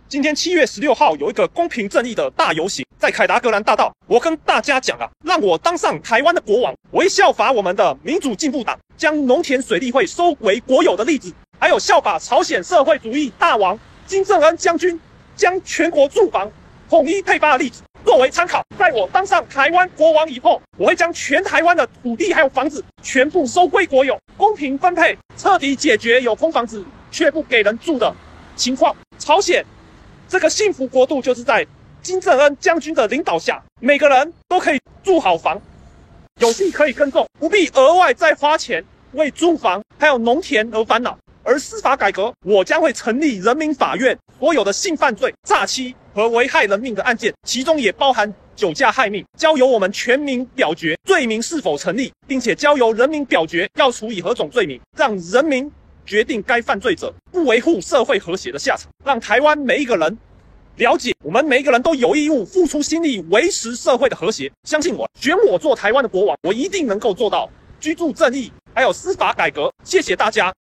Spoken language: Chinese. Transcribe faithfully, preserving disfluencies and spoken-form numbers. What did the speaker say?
今天七月十六号有一个公平正义的大游行，在凯达格兰大道。我跟大家讲啊，让我当上台湾的国王，我会效法我们的民主进步党，将农田水利会收为国有的例子，还有效法朝鲜社会主义大王金正恩将军将全国住房统一配发的例子作为参考。在我当上台湾国王以后，我会将全台湾的土地还有房子全部收归国有，公平分配，彻底解决有空房子却不给人住的情况。朝鲜这个幸福国度就是在金正恩将军的领导下，每个人都可以住好房，有地可以耕种，不必额外再花钱为住房还有农田而烦恼。而司法改革，我将会成立人民法院，所有的性犯罪、诈欺和危害人命的案件，其中也包含酒驾害命，交由我们全民表决罪名是否成立，并且交由人民表决要处以何种罪名，让人民决定该犯罪者不维护社会和谐的下场，让台湾每一个人了解，我们每一个人都有义务付出心力维持社会的和谐。相信我，选我做台湾的国王，我一定能够做到居住正义，还有司法改革。谢谢大家。